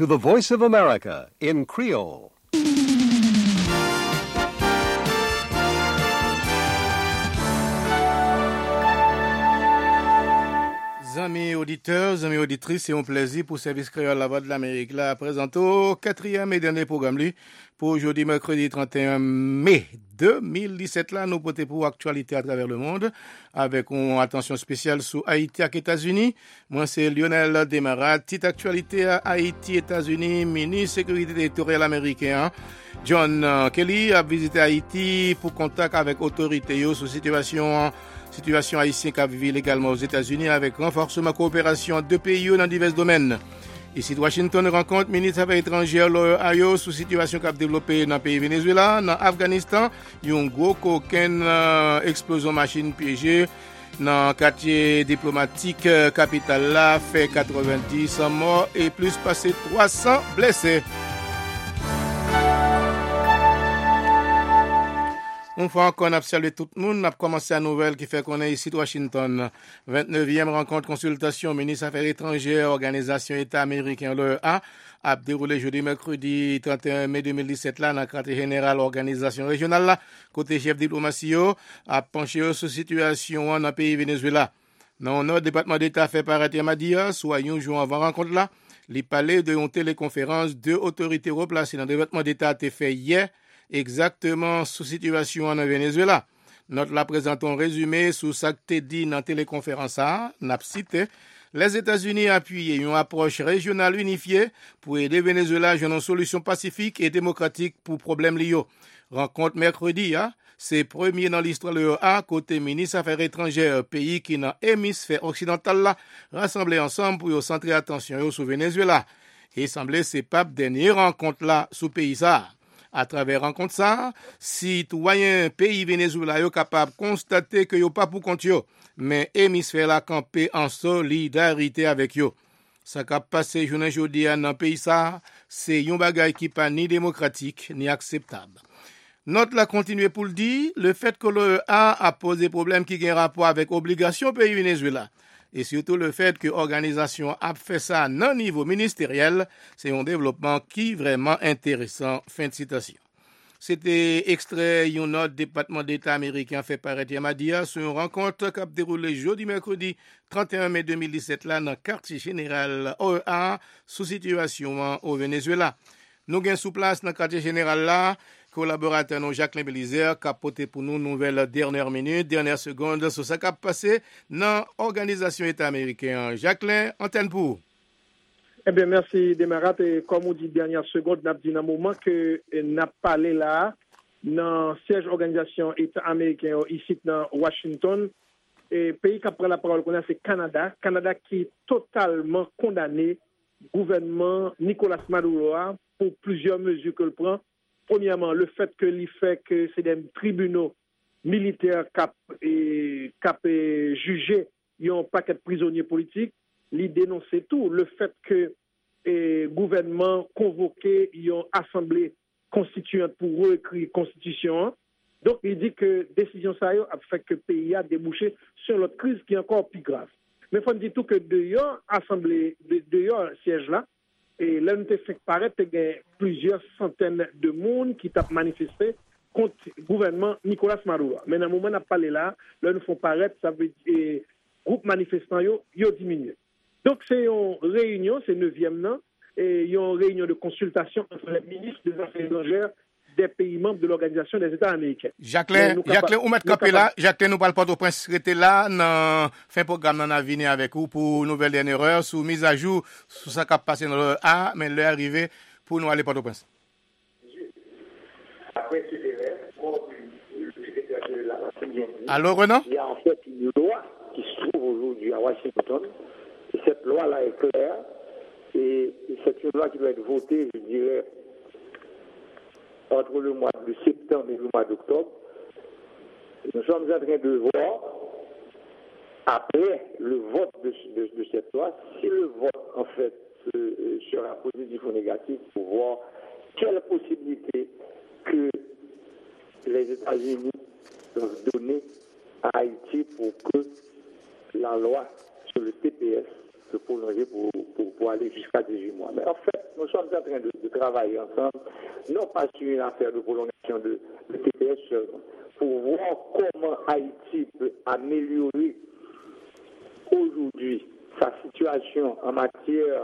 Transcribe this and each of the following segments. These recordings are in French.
to the Voice of America in Creole. Amis auditeurs, amis auditrices, c'est un plaisir pour Service Créole La Voix de l'Amérique. Là, présente au quatrième et dernier programme pour aujourd'hui, mercredi 31 mai 2017. Là, nous portons pour actualité à travers le monde avec une attention spéciale sur Haïti et les États-Unis. Moi, c'est Lionel Desmarat. Petite actualité à Haïti, États-Unis, ministre sécurité territoriale américain John Kelly a visité Haïti pour contact avec autorités sur situation haïtienne qui vit légalement aux États-Unis avec renforcement coopération de pays dans divers domaines. Ici, Washington rencontre ministre des Affaires étrangères l'Ohio sur situation qui a développé dans le pays Venezuela, dans l'Afghanistan, il y a un gros coquin explosion machine piégée dans le quartier diplomatique capitale là, fait 90 morts et plus passé 300 blessés. Une fois encore, on a salué tout le monde. On a commencé la nouvelle qui fait qu'on est ici de Washington. 29e rencontre consultation ministre des Affaires étrangères, organisation État américain, l'OEA, a déroulé jeudi, mercredi 31 mai 2017 là, dans le quartier général organisation régionale là, côté chef diplomatie, a penché sur la situation dans le pays Venezuela. Dans notre département d'État fait paraître Madia, soyons jours avant rencontre là, les palais de une téléconférence, deux autorités replacées dans le département d'État a été fait hier, exactement sous situation en Venezuela. Notre la présentons résumé sous ça que dit dans la téléconférence n'a cité les États-Unis appuient une approche régionale unifiée pour aider Venezuela à une solution pacifique et démocratique pour problèmes liés. Rencontre mercredi, c'est premier dans l'histoire de l'OEA, côté ministre des Affaires étrangères, pays qui dans l'hémisphère occidental là, rassemblés ensemble pour centrer attention sur Venezuela. Et semblait c'est pas dernière rencontre là sous pays ça. À travers rencontre ça, citoyens pays Venezuela sont capables de constater que yo pas pour compte yo, mais hémisphère la camper en solidarité avec yo. Ça qu'a passé journée jodi dans pays ça, c'est un bagage qui pas ni démocratique ni acceptable. Note la continuer pour le dire, le fait que l'OEA a posé problème qui a rapport avec obligation pays Venezuela. Et surtout le fait que l'organisation a fait ça non niveau ministériel, c'est un développement qui est vraiment intéressant. Fin de citation. C'était extrait d'un autre département d'État américain fait paraître Madia sur une rencontre qui a déroulé jeudi mercredi 31 mai 2017 là dans le quartier général OEA sous situation au Venezuela. Nous avons sous place dans le quartier général là, collaborateur nous Jacqueline Belizer qui a porté pour nous nouvelle dernière minute, dernière seconde sur ce qui a passé dans l'organisation État américain. Jacqueline, antenne pour. Eh bien, merci Desmarat. Et comme on dit dernière seconde, n'a dit dans un moment que n'a parlé là dans siège organisation État américain ici dans Washington. Et pays qui prend la parole qu'on a c'est Canada. Canada qui est totalement condamné gouvernement Nicolas Maduro pour plusieurs mesures que le prend. Premièrement, le fait que c'est des tribunaux militaires qui ont jugé un paquet de prisonniers politiques, il dénonce tout. Le fait que le gouvernement convoqué une assemblée constituante pour réécrire la constitution. Donc, il dit que la décision ça a fait que le pays a débouché sur l'autre crise qui est encore plus grave. Mais il faut dire tout que dehors, assemblée, dehors, siège là, et là, nous avons fait paraître qu'il y a plusieurs centaines de monde qui ont manifesté contre le gouvernement Nicolas Maduro. Mais dans le moment où on a parlé là nous font paraître, ça veut dire que le groupe manifestant a diminué. Donc, c'est une réunion, c'est 9e, et il y a une réunion de consultation entre les ministres des Affaires étrangères des pays membres de l'Organisation des États américains. Jacqueline, on met capé là. Jacqueline, nous parle pas de prince rester là dans fin programme dans l'avenir avec vous pour nouvelle dernière heure sous mise à jour sur ça qui a passé dans le A, mais l'heure arrivée pour nous aller pas de prince. Après Alors Renan? Il y a en fait une loi qui se trouve aujourd'hui à Washington. Et cette loi-là est claire et c'est une loi qui doit être votée, je dirais, entre le mois de septembre et le mois d'octobre. Nous sommes en train de voir, après le vote de cette loi, si le vote, en fait, sera positif ou négatif, pour voir quelle possibilité que les États-Unis doivent donner à Haïti pour que la loi sur le TPS se prolonger pour aller jusqu'à 18 mois. Mais en fait, nous sommes en train de travailler ensemble, non pas sur une affaire de prolongation de TPS seulement, pour voir comment Haïti peut améliorer aujourd'hui sa situation en matière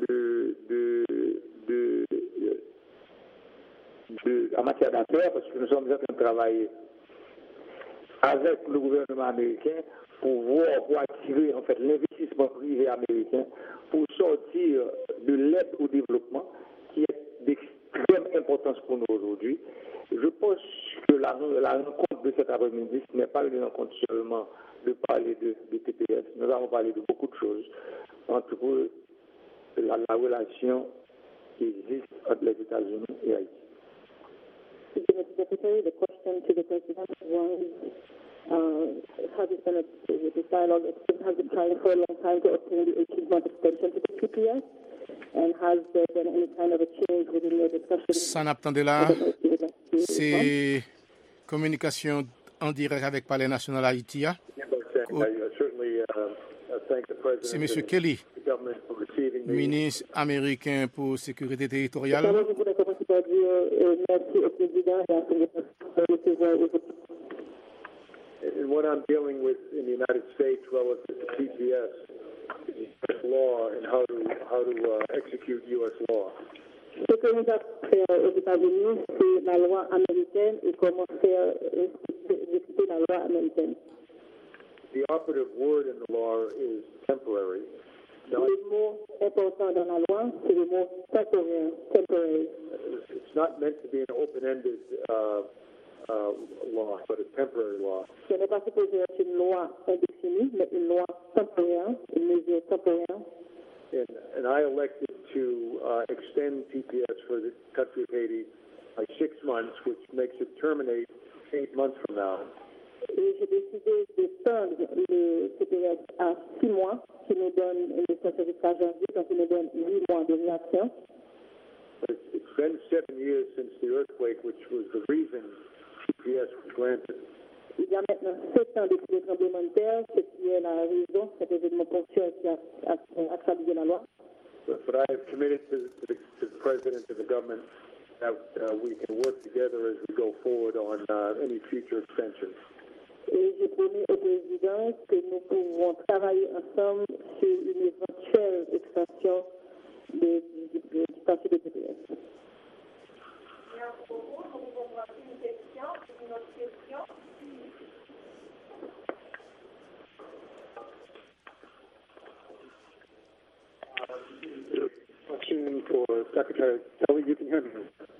en matière d'affaires, parce que nous sommes en train de travailler avec le gouvernement américain pour attirer en fait l'investissement privé américain pour sortir de l'aide au développement qui est d'extrême importance pour nous aujourd'hui. Je pense que la rencontre de cet après-midi, ce n'est pas une rencontre seulement de parler de TPS. Nous avons parlé de beaucoup de choses, entre la relation qui existe entre les États-Unis et Haïti. Mr. Secretary, the question to the President was, has it been this dialogue has been trying for a long time to obtain the 18-month extension to the TPS? And has there been any kind of a change within your discussion? Ça n'attendait là, c'est communication en direct avec Palais National Haïti. C'est M. Kelly, ministre américain pour sécurité territoriale. And what I'm dealing with in the United States relative to TPS is U.S. law and how to execute U.S. law. Ce que nous avons fait aux États-Unis, c'est la loi américaine et comment faire exécuter la loi américaine. The operative word in the law is temporary. Le mot important dans la loi, c'est le mot temporaire, temporary. It's not meant to be an open-ended law, but a temporary law. Ce n'est pas supposé être une loi indéfinie, mais une loi temporaire, une mesure temporaire. And I elected to extend TPS for the country of Haiti by 6 months, which makes it terminate 8 months from now. Et j'ai décidé d'étendre le TPS à 6 mois, qui nous donne une licence jusqu'à janvier, donc il nous donne 8 mois de réaction. It's been 7 years since the earthquake, which was the reason TPS was granted. Il y a maintenant 7 ans depuis le tremblement de terre, ce qui est la raison, cet événement ponctuel qui a actualisé la loi. But I have committed to the President and the government that we can work together as we go forward on any future extensions. Et j'ai promis au président que nous pouvons travailler ensemble sur une éventuelle extension du statut de TPS. Merci beaucoup. Nous pouvons prendre une autre question. Question for Secretary Kelly. You can hear me.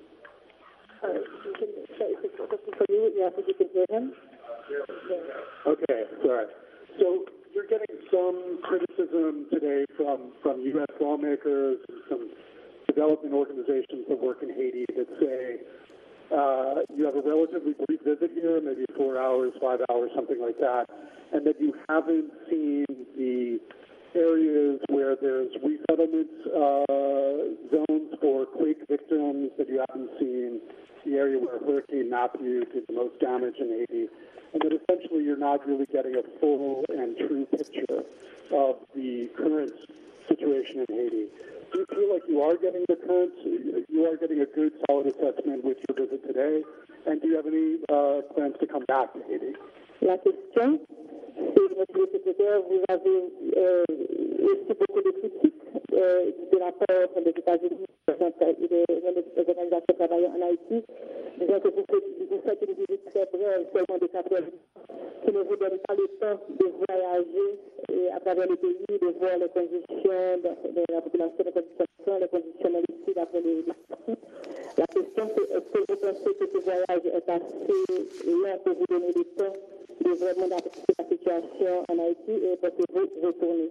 For you, yes, you can hear him. Okay, sorry. So you're getting some criticism today from U.S. lawmakers, some development organizations that work in Haiti that say you have a relatively brief visit here, maybe 4 hours, 5 hours, something like that, and that you haven't seen the areas where there's resettlement zones for quake victims, that you haven't seen the area where Hurricane Matthew did the most damage in Haiti, and that essentially you're not really getting a full and true picture of the current situation in Haiti. Do you feel like you are getting a good, solid assessment with your visit today? And do you have any plans to come back to Haiti? La question, c'est, Monsieur le Secrétaire, vous avez aussi beaucoup de critiques de la part des États-Unis et des organisations travaillant en Haïti, disant que vous faites une visite très brève, seulement de 4 heures, qui ne vous donne pas le temps de voyager à travers le pays, de voir les conditions de la population, les conditions difficiles après les déplacements. La question, c'est est-ce que vous pensez que ce voyage est assez long pour vous donner le temps de vraiment d'apprécier la situation en Haïti et pensez-vous retourner?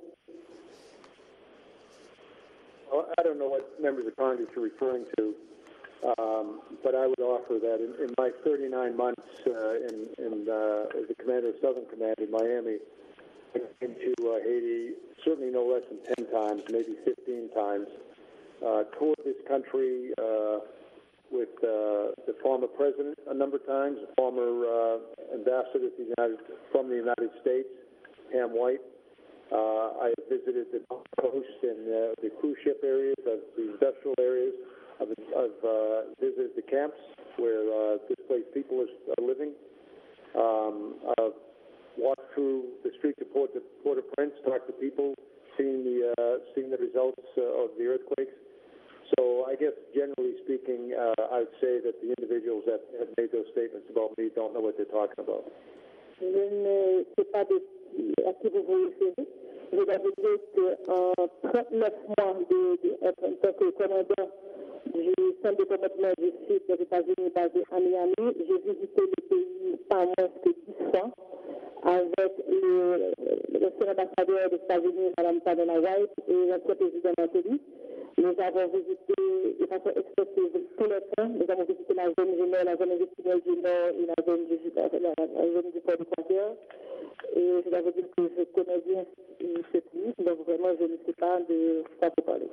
Well, I don't know what members of Congress are referring to, but I would offer that in my 39 months as the commander of Southern Command in Miami, I came to Haiti certainly no less than 10 times, maybe 15 times, toured this country with the former president a number of times, the former ambassador from the United States, Pam White. I visited the coast and the cruise ship areas, of the industrial areas. I've visited the camps where displaced people are living. I've walked through the streets of Port-au-Prince, talked to people, seeing the results of the earthquakes. So I guess generally speaking, I'd say that the individuals that have made those statements about me don't know what they're talking about. Je ne sais pas à qui vous vous référez. Je dois vous dire qu'en 39 mois en tant que commandant du centre de commandement du sud des États-Unis basé à Miami, j'ai visité le pays pas moins que 10 fois avec l'ancien ambassadeur des États-Unis, Mme Pamela White, et l'ancien président Mantelli. Nous avons visité de façon extensive tous les points. Nous avons visité la zone du Nord, la zone industrielle du Nord et la zone du Port-du-Équateur. Et je dois vous dire que je connais bien ce pays, donc vraiment je ne sais pas de quoi vous parlez.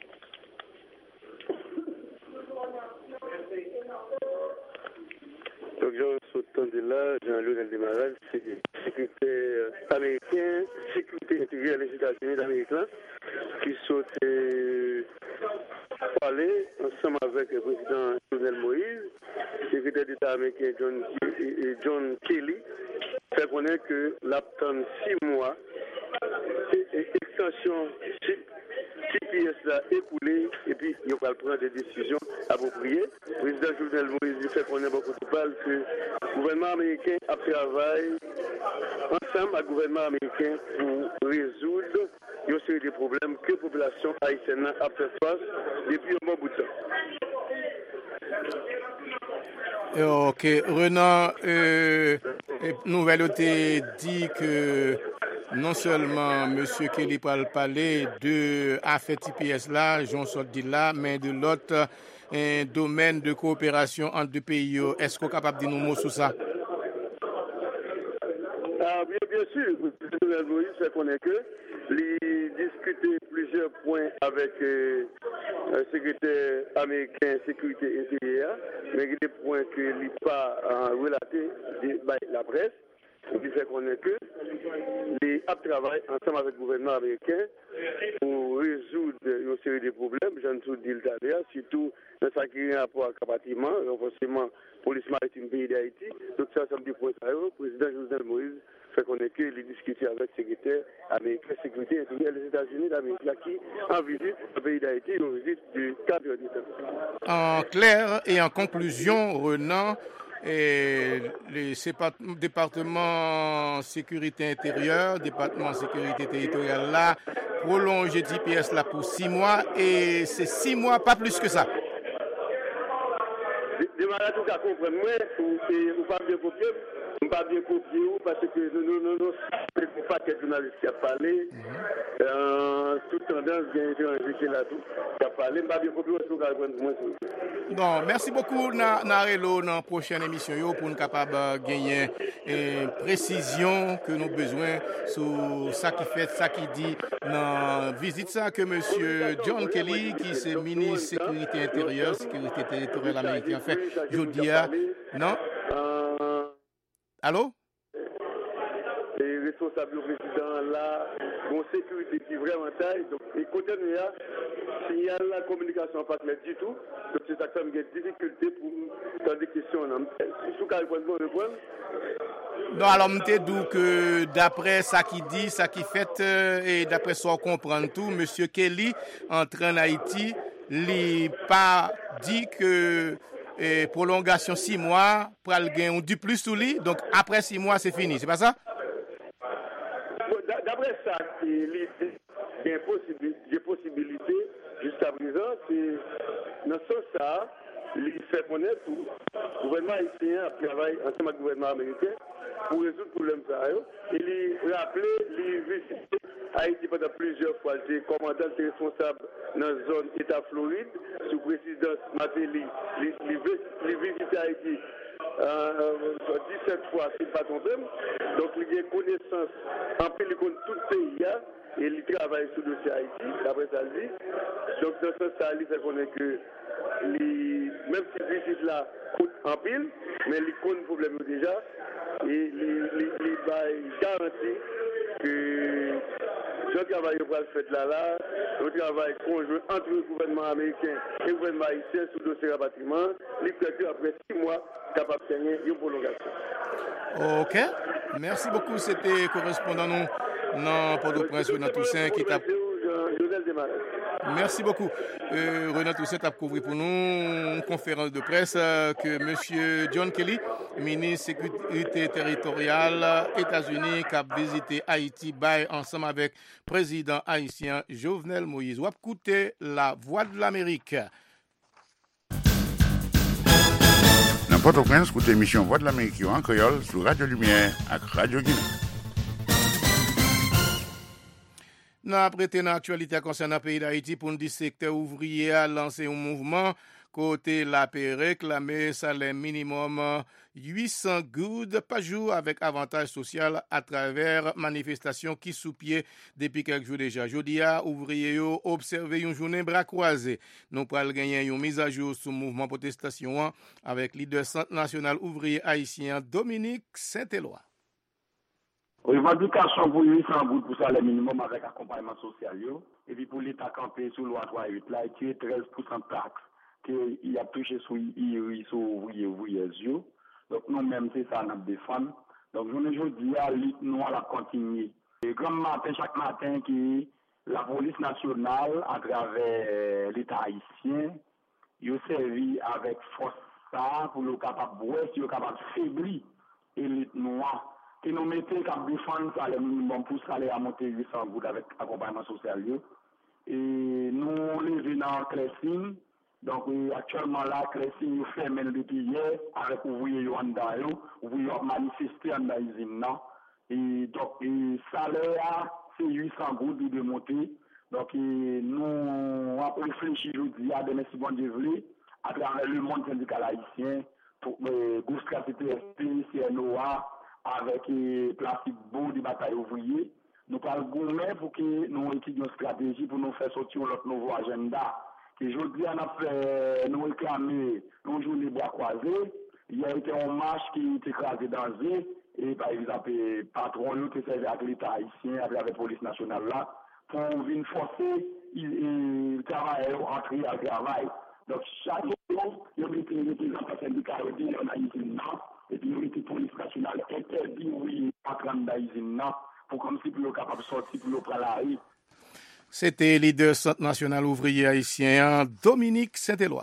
Donc, je suis là, Jean-Louis Demarage, secrétaire américain, sécurité intérieure des États-Unis d'Amérique, qui sont parler ensemble avec le président Jovenel Moïse, secrétaire d'État américain John Kelly, fait connaître que l'attente 6 mois, extension TPS là écoulé et puis il va prendre des décisions appropriées. Le président Jovenel Moïse fait connaître beaucoup de balles que le gouvernement américain a travaillé ensemble avec le gouvernement américain pour résoudre une série de problèmes que la population haïtienne a fait face depuis un bon bout de temps. Ok, Renan, nouvelle dit que non seulement M. Kelly parle parler de affaire TPS là, j'en sors dit là, mais de l'autre domaine de coopération entre deux pays. Est-ce qu'on est capable de dire nos mots sur ça? Bien sûr, M. Moïse fait connaître que il discuté plusieurs points avec le secrétaire américain sécurité intérieure, mais il y a des points que il n'est pas relatés par la presse. Il fait connaître que les travaillent ensemble avec le gouvernement américain pour résoudre une série de problèmes. J'en ai dit tout à l'heure, surtout dans ce qui est rapport à bâtiment, renforcement police maritime pays d'Haïti. Donc ça, ça me dit pour ça. Le président Jovenel Moïse fait connaître qu'il a discuté avec le secrétaire américain sécurité intérieure des États-Unis d'Amérique qui en visite au pays d'Haïti, une visite du 4 décembre. En clair et en conclusion, Renan, les départements sécurité intérieure, département sécurité territoriale là, prolonger TPS là pour 6 mois et c'est 6 mois, pas plus que ça. Des malades tout à comprendre, moi, ou pas bien copier, ou pas bien copier, parce que nous, c'est pas que journaliste qui a parlé, toute tendance bien étranger qui a tout, qui a parlé, pas bien copier, tout à comprendre moi. Non, merci beaucoup, Narelo, dans la prochaine émission, pour nous capables de gagner précision que nous avons besoin sur ça qui fait, ça qui dit dans la visite ça que M. John Kelly, qui est ministre sécurité intérieure, sécurité territoriale américaine, fait, je dis, non? Allô? Les responsables du président là, bon sécurité qui vraiment taille, donc les côtés nous là, s'il y a la communication pas claire du tout, donc c'est ça qui me des difficultés pour dans des questions. Sous quel point de répondre? Non, alors je te dis que d'après ça qui dit, ça qui fait, et d'après ça on comprend tout, M. Kelly entre en Haïti, il pas dit que prolongation 6 mois, pour le gain du plus sous lui, donc après 6 mois c'est fini, c'est pas ça? D'après ça, il y a des possibilités jusqu'à présent, c'est dans ce sens, il fait connaître tout. Le gouvernement haïtien travaille ensemble avec le gouvernement américain pour résoudre le problème. Il rappelé, il visité Haïti pendant plusieurs fois. Il était commandant responsable dans la zone État Floride, sous présidence Matéli. Il visité Haïti 17 fois, c'est pas ton problème. Donc, il y a connaissance en plus de tout le pays et il travaille sur le dossier Haïti, d'après ça le dit. Donc, dans ce sens, il fait connaître que même si le visite là coûte en pile, mais il connaît le problème déjà et il garantit que Je travaille pour le fait là, un travail conjoint entre le gouvernement américain et le gouvernement haïtien sur le dossier rapatriement. L'écriture après 6 mois capable de gagner une prolongation. OK. Merci beaucoup. C'était correspondant nous dans Port-au-Prince, Renan Toussaint, qui t'a... Merci beaucoup. Renan Toussaint a couvert pour nous une conférence de presse que M. John Kelly, ministre sécurité territoriale États-Unis, qui a visité Haïti ensemble avec le président haïtien Jovenel Moïse. Ou a écouté la voix de l'Amérique. Dans Port-au-Prince, écoutez l'émission Voix de l'Amérique en créole sur Radio Lumière avec Radio Guinée. Nous avons prêté l'actualité concernant le pays d'Haïti pour nous secteur ouvrier a lancé un mouvement côté la paix réclamer salaire minimum 800 goudes par jour avec avantage social à travers manifestation qui sous pied depuis quelques jours déjà. Jodi a ouvrier yo observé une journée bras croisés. Nous pral gagner une mise à jour sur mouvement protestation avec leader Centre national ouvrier haïtien Dominique Saint-Éloi. Revendication pour 800 gouttes pour salaire minimum avec accompagnement social. Et puis pour l'État campé sous loi 38, là, il y a 13% de taxes qu'il a touché sur ouvriers. Donc nous-mêmes, c'est ça, nous défendons. Donc je dis à nous à la continuer. Et comme matin, chaque matin, qui la police nationale, à travers l'État haïtien, il a servi avec force ça pour le capable de capable de faiblir l'élite noire. Et nous mettons qu'à défendre ça, le minimum pour salaire à monter 800 gouttes avec accompagnement social. Et nous levons dans Clessing. Donc actuellement là, Clessing fermé depuis hier avec ouvriers en dedans, ouvriers manifester en usine. Et donc salaire c'est 800 gouttes de monter. Donc nous avons réfléchi aujourd'hui à demain si bon Dieu veut à travers le monde syndical haïtien pour Goustra CTSP, CNOA avec Placide Beau de bataille ouvrier. Nous parlons gourmet pour que nous étudions une stratégie pour nous faire sortir notre nouveau agenda. Et aujourd'hui, on a fait nous réclamer une journée bois croisé. Il y a été un marche qui était écrasé dans le et par exemple, patron qui servait avec l'État haïtien, avec la police nationale là, pour venir forcer le travail à rentrer à travail. Donc chaque jour, il y a des représentants syndicaux qui ont une et puis nous étions police nationale interdit oui à prendre d'usine pour comme si nous capable de sortir pour prendre la rue. C'était leader Centre national ouvrier haïtien Dominique Saint-Éloi.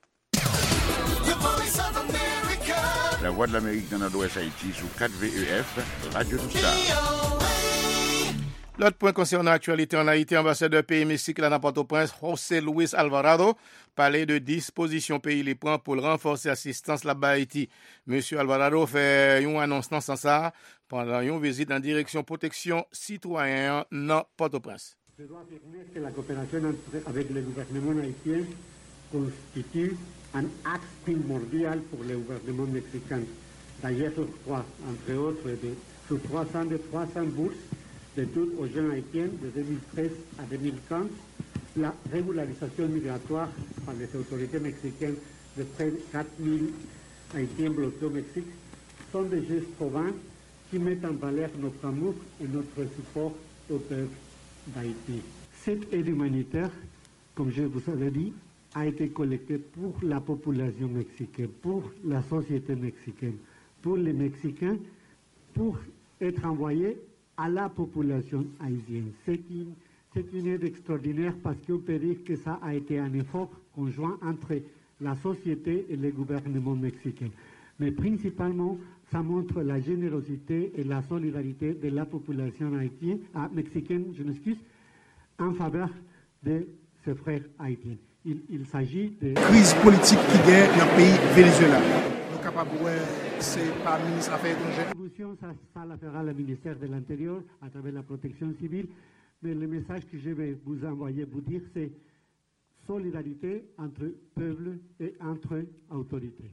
La voix de l'Amérique dans l'Ouest Haïti sous 4 VEF, Radio Star. L'autre point concernant l'actualité en Haïti, ambassadeur pays Mexique là dans Port-au-Prince, José Luis Alvarado, parlait de dispositions pays les prend pour renforcer l'assistance là-bas à Haïti. Monsieur Alvarado fait une annonce dans ce sens pendant une visite en direction protection citoyen dans Port-au-Prince. Je dois affirmer que la coopération avec le gouvernement haïtien constitue un axe primordial pour le gouvernement mexicain. D'ailleurs, entre autres, sur 300 bourses d'études aux jeunes haïtiens de 2013 à 2015, la régularisation migratoire par les autorités mexicaines de près de 4000 haïtiens bloqués au Mexique sont des gestes probants qui mettent en valeur notre amour et notre support au peuple d'Haïti. Cette aide humanitaire, comme je vous avais dit, a été collectée pour la population mexicaine, pour la société mexicaine, pour les Mexicains, pour être envoyée à la population haïtienne. C'est une aide extraordinaire parce qu'on peut dire que ça a été un effort conjoint entre la société et le gouvernement mexicain. Mais principalement, ça montre la générosité et la solidarité de la population mexicaine, en faveur de ses frères haïtiens. Il s'agit de crise politique qui gagne dans le pays Venezuela. Nous capables c'est pas le ministre des Affaires étrangères. Ça la fera le ministère de l'Intérieur à travers la protection civile. Mais le message que je vais vous envoyer, vous dire, c'est solidarité entre peuples et entre autorités.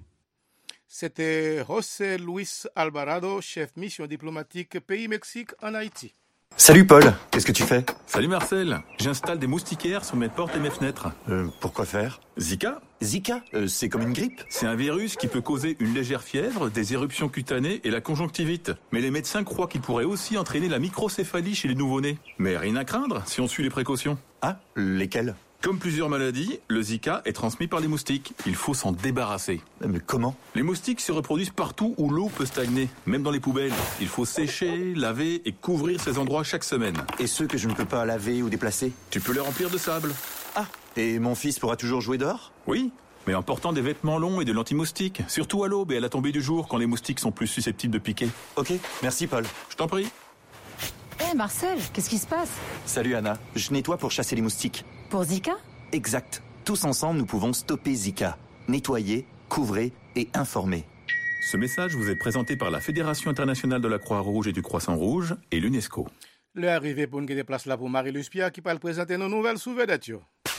C'était José Luis Alvarado, chef mission diplomatique pays Mexique en Haïti. Salut Paul, qu'est-ce que tu fais? Salut Marcel, j'installe des moustiquaires sur mes portes et mes fenêtres. Pourquoi faire? Zika? Zika? C'est comme une grippe? C'est un virus qui peut causer une légère fièvre, des éruptions cutanées et la conjonctivite. Mais les médecins croient qu'il pourrait aussi entraîner la microcéphalie chez les nouveau-nés. Mais rien à craindre si on suit les précautions. Ah, lesquelles? Comme plusieurs maladies, le Zika est transmis par les moustiques. Il faut s'en débarrasser. Mais comment? Les moustiques se reproduisent partout où l'eau peut stagner, même dans les poubelles. Il faut sécher, laver et couvrir ces endroits chaque semaine. Et ceux que je ne peux pas laver ou déplacer? Tu peux les remplir de sable. Ah, et mon fils pourra toujours jouer dehors? Oui, mais en portant des vêtements longs et de l'anti-moustique, surtout à l'aube et à la tombée du jour quand les moustiques sont plus susceptibles de piquer. Ok, merci Paul. Je t'en prie. Hé Marcel, qu'est-ce qui se passe? Salut Anna, je nettoie pour chasser les moustiques. Pour Zika? Exact. Tous ensemble, nous pouvons stopper Zika. Nettoyer, couvrir et informer. Ce message vous est présenté par la Fédération internationale de la Croix-Rouge et du Croissant-Rouge et l'UNESCO. L'arrivée pour nous qui place là pour Marie-Luce Pierre qui va présenter nos nouvelles sous vedette.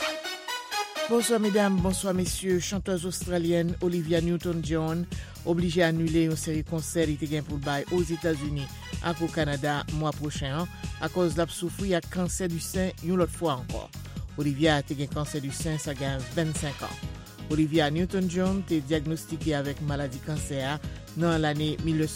Bonsoir mesdames, bonsoir messieurs. Chanteuse australienne Olivia Newton-John obligée à annuler une série de concerts qui était pour le bail aux États-Unis et au Canada mois prochain à cause de la souffrir à cancer du sein une autre fois encore. Olivia a été cancer du sein ça gagne 25 ans. Olivia Newton-John était diagnostiquée avec maladie cancer dans l'année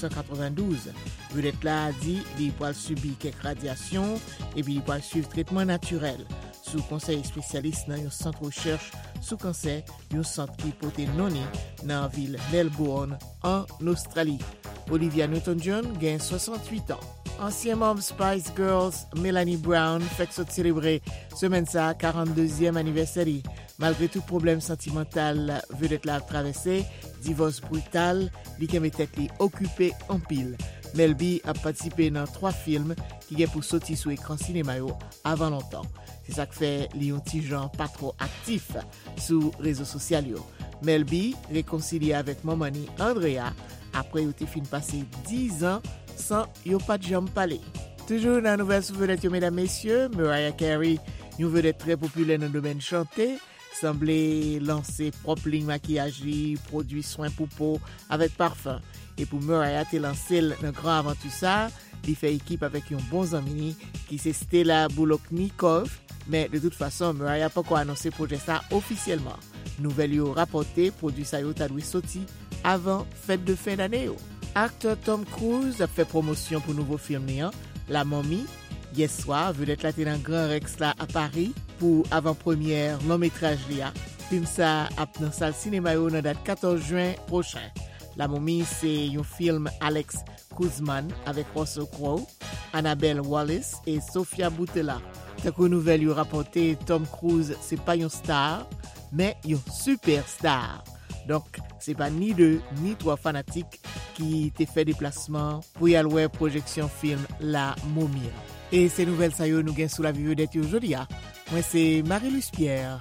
1992. Vedette là a dit qu'il va subir quelques radiations et puis il va suivre traitement naturel. Sous conseil spécialiste dans un centre de recherche sous cancer, un centre qui porte noni dans la ville Melbourne en Australie. Olivia Newton-John gagne 68 ans. Ancien membre Spice Girls, Melanie Brown, fait que célébrer semaine ça 42e anniversaire. Malgré tout problème sentimental vedette la traversé, divorce brutal, li qui mettait li occupé en pile. Melby a participé dans 3 films qui est pour sortir sur écran cinéma avant longtemps. C'est ça que fait li un petit genre pas trop actif sur réseaux sociaux. Melby réconcilié avec Momani Andrea après qu'il fin passé 10 ans sans yo pas de jambes parler. Toujours dans la nouvelle souvenette, mesdames, messieurs, Mariah Carey, une vedette très populaire dans le domaine chanté, semblait lancer propre ligne maquillage, produit soins pour peau avec parfum. Et pour Mariah, t'es lancé un grand avant tout ça, il fait équipe avec un bon ami qui c'est Stella Bullock-Nikov, mais de toute façon, Mariah n'a pas encore annoncé le projet ça officiellement. Nouvelle yo rapporté, produit ça yo t'a dû sorti avant fête de fin d'année. Acteur Tom Cruise a fait promotion pour nouveau film La Momie. Hier soir, vedette la dans Grand Rex là à Paris pour avant-première long métrage Lia. Film ça a dans salle cinéma dans date 14 juin prochain. La Momie c'est un film Alex Kuzman avec Russell Crowe, Annabelle Wallis et Sofia Boutella. Tant que nouvelle yo rapporté Tom Cruise c'est pas un star mais un superstar. Donc, c'est pas ni 2 ni 3 fanatiques qui t'ont fait déplacement pour y aller projection film La Momie. Et ces nouvelles ça nous gagne sous la vie vedette aujourd'hui. Moi c'est Marie-Luce Pierre.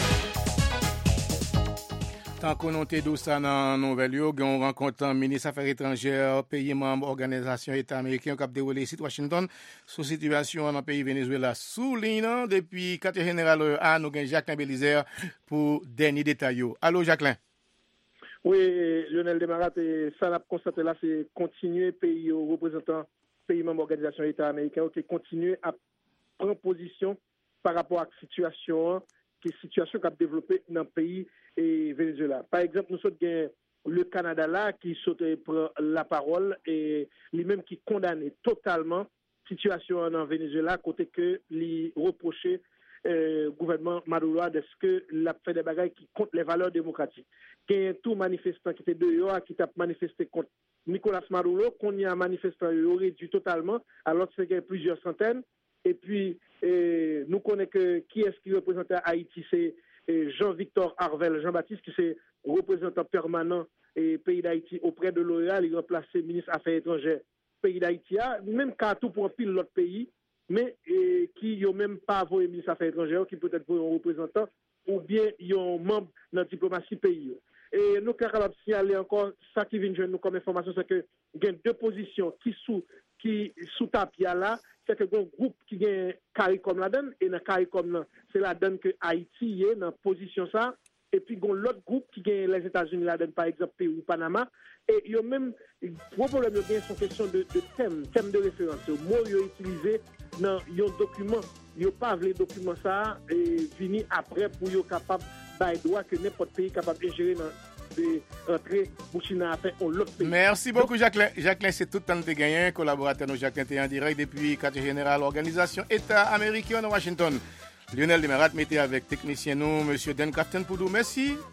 Tant qu'on a dit ça dans nouvelle on rencontre ministre affaires étrangères, pays membre organisation État américain qui a déroulé ici Washington sous situation dans le pays Venezuela. Soulignant depuis quartier général A nous gagne Jacqueline Bélizer pour dernier détail. Allô Jacqueline. Oui, Lionel Demarat, ça l'a constaté là, c'est continuer pays représentants, pays membres organisation État américain, qui continuer à prendre position par rapport à la situation qui a développé dans le pays et Venezuela. Par exemple, nous sommes le Canada là qui saute prend la parole et lui-même qui condamne totalement la situation en Venezuela, côté que lui reprocher gouvernement Maduro de ce que l'a fait des bagages qui contre les valeurs démocratiques. Il y a tout manifestant qui était dehors, qui a manifesté contre Nicolas Maduro, qu'on y a manifestant réduit totalement, alors que c'est plusieurs centaines. Et puis, nous connaissons que qui est-ce qui représente Haïti, c'est Jean-Victor Harvel, Jean-Baptiste, qui est représentant permanent et pays d'Haïti auprès de l'OEA, il remplace le ministre des Affaires étrangères pays d'Haïti, même qu'à tout pour un pile l'autre pays, mais qui n'ont même pas envoyé le ministre des Affaires étrangères, qui peut-être un représentant, ou bien ils ont membre dans la diplomatie pays. Et nous, capables de signaler encore, ça qui vient de nous comme information, c'est que il y a 2 positions qui sous tapia là, c'est que un groupe qui gagne CARICOM la donne, et dans CARICOM c'est la donne que Haïti est dans position ça, et puis gon l'autre groupe qui gagne les États-Unis là-dedans, par exemple Pérou, Panama, et yo même gros problème yo gagne son question de thème de référence. Moi yo utilisé dans yon document, yo pas les documents ça et fini après pour yo capable bail droit que n'importe pays capable ingérer dans entrer Burkina a fait on l'autre pays. Merci beaucoup Jacqueline. Jacqueline, c'est tout le temps de gagner. Collaborateur nous Jacqueline est en direct depuis quartier général Organisation État américain de Washington. Lionel Demarat mettait avec technicien nous, monsieur Dan Crafton Poudou. Merci.